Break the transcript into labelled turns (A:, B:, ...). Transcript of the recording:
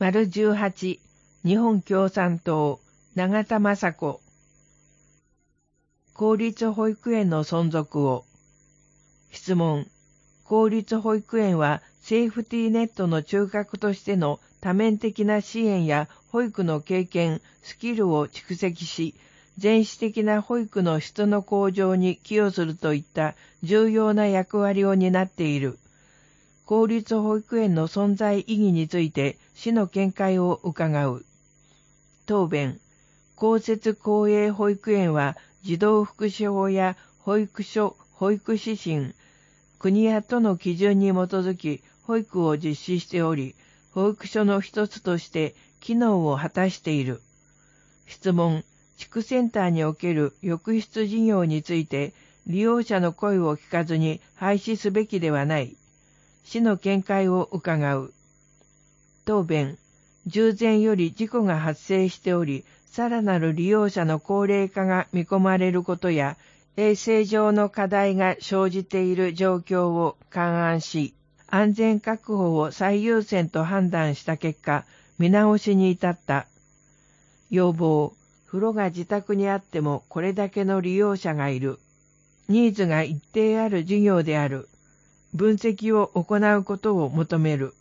A: -18 日本共産党永田雅子。公立保育園の存続を。質問。公立保育園はセーフティーネットの中核としての多面的な支援や保育の経験、スキルを蓄積し、全市的な保育の質の向上に寄与するといった重要な役割を担っている。公立保育園の存在意義について市の見解を伺う。答弁。公設公営保育園は児童福祉法や保育所、保育指針、国や都の基準に基づき保育を実施しており、保育所の一つとして機能を果たしている。質問。地区センターにおける浴室事業について利用者の声を聞かずに廃止すべきではない。市の見解を伺う。答弁。従前より事故が発生しており、さらなる利用者の高齢化が見込まれることや、衛生上の課題が生じている状況を勘案し、安全確保を最優先と判断した結果、見直しに至った。要望。風呂が自宅にあってもこれだけの利用者がいる。ニーズが一定ある事業である。分析を行うことを求める。